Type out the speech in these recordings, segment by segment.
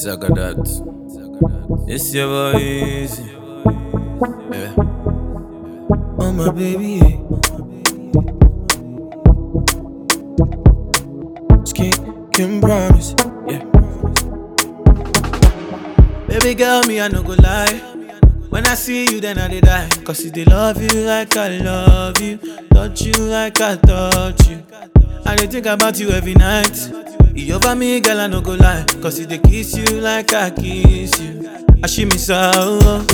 Zagadat. It's your boy Easy. Yeah. Oh my baby, yeah. Skin can promise, yeah. Baby girl, me I no go lie. When I see you, then I dey die. Cause if they love you like I love you, touch you like I touch you, I dey think about you every night. You over me, girl, I no go lie. Cause if they kiss you like I kiss you, I she miss out.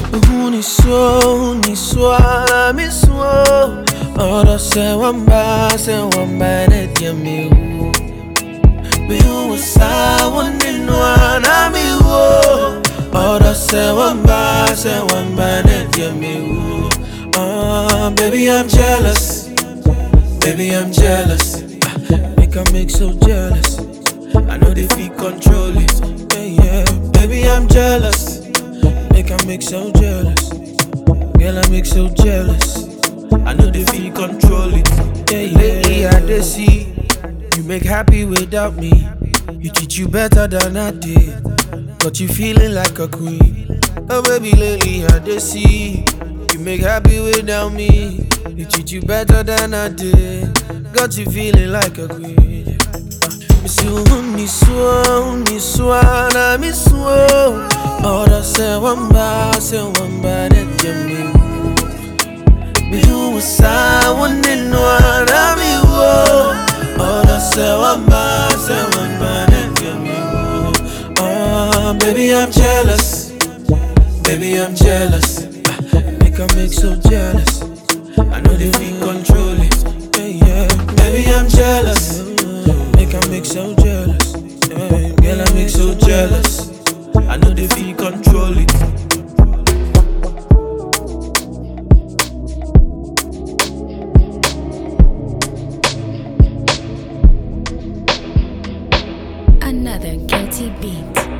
Uniswala miswo. Oro se wamba net ya miu. Miu sa wonenwa na miwo. Oro se wamba net ya miu. Baby I'm jealous. Baby I'm jealous. Make I make so jealous. I know they feel control it. Yeah. Baby I'm jealous. Make I make so jealous. Girl, I make so jealous. I know they feel control it. Yeah. Lately I dey see you make happy without me. You treat you better than I did. Got you feeling like a queen. Oh baby, lately I dey see you make happy without me. You treat you better than I did. Got you feeling like a queen. Miss you, uniswa na miswo. Ora se wamba net ya miu. Miu sa wonenwa na miwo. Ora se wamba net ya miu. Baby I'm jealous. Baby I'm jealous. Make I make so jealous. I know they feel control it. Yeah. Baby I'm jealous. Make I make so jealous. Yeah. Girl I make so jealous. I know they feel control it. Another guilty beat.